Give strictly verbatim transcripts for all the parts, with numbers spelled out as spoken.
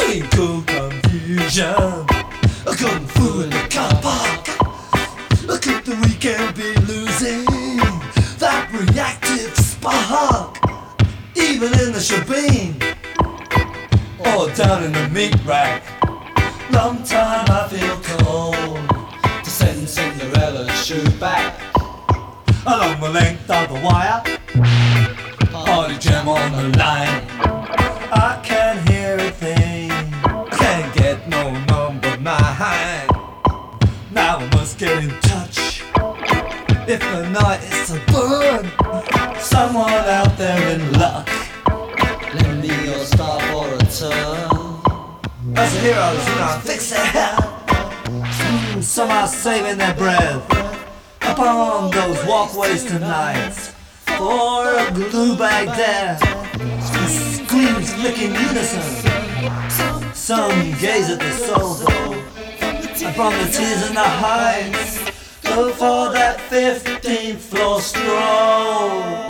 Between cool confusion, a kung fu in the car park. Could the weekend be losing that reactive spark? Even in the shebeen, or down in the meat rack. Long time I feel cold to send Cinderella's shoe back. Along the length of the wire, party jam on the line. I can't hear a thing, can't get no number nine. Now I must get in touch. If the night is to burn, someone out there in luck, lend me your star for a turn. As the heroes, you know, fix their hair. Mm, some are saving their breath upon those walkways tonight for a glue bag there. Screams flick in unison. Some gaze at the soul, and from the tears in the heights, go for that fifteenth floor stroll.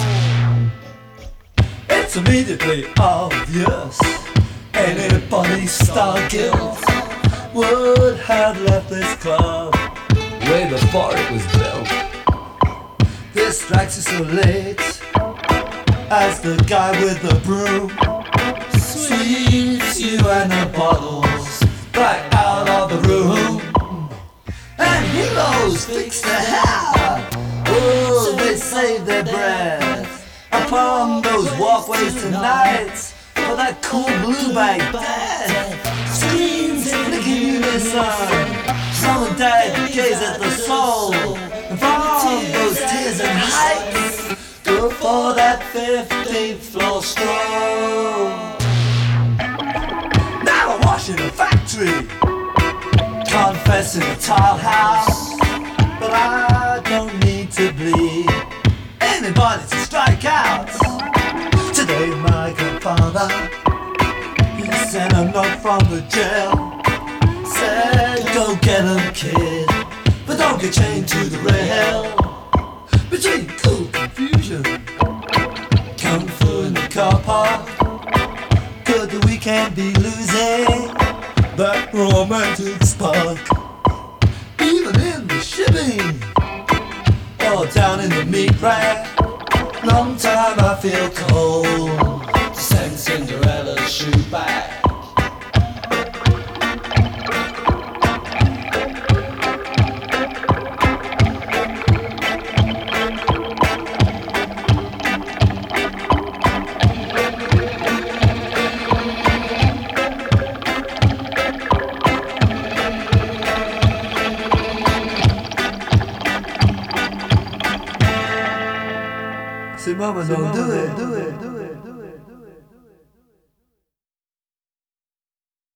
It's immediately obvious anybody star guilt would have left this club way before it was built. This strikes you so late as the guy with the broom sweeps you and the bottles right out of the room. And heroes fix their hair, oh, they save their breath upon those walkways tonight for that cool blue bag bed. Screams flicking unison, some dead gaze at the soul, and from those tears and heights, go for that fifteenth floor stroll. Now I'm washing a factory, confess in a tile house, but I don't need to bleed anybody to strike out. Today my grandfather, he sent a note from the jail, said go get him kid, but don't get chained to the rail. Between cool confusion, kung fu in the car park, could the weekend be losing that romantic spark? Even in the shipping, or down in the meat rack. Long time I feel cold to send Cinderella's shoe back. C'est moi maintenant, do it, do it, do it.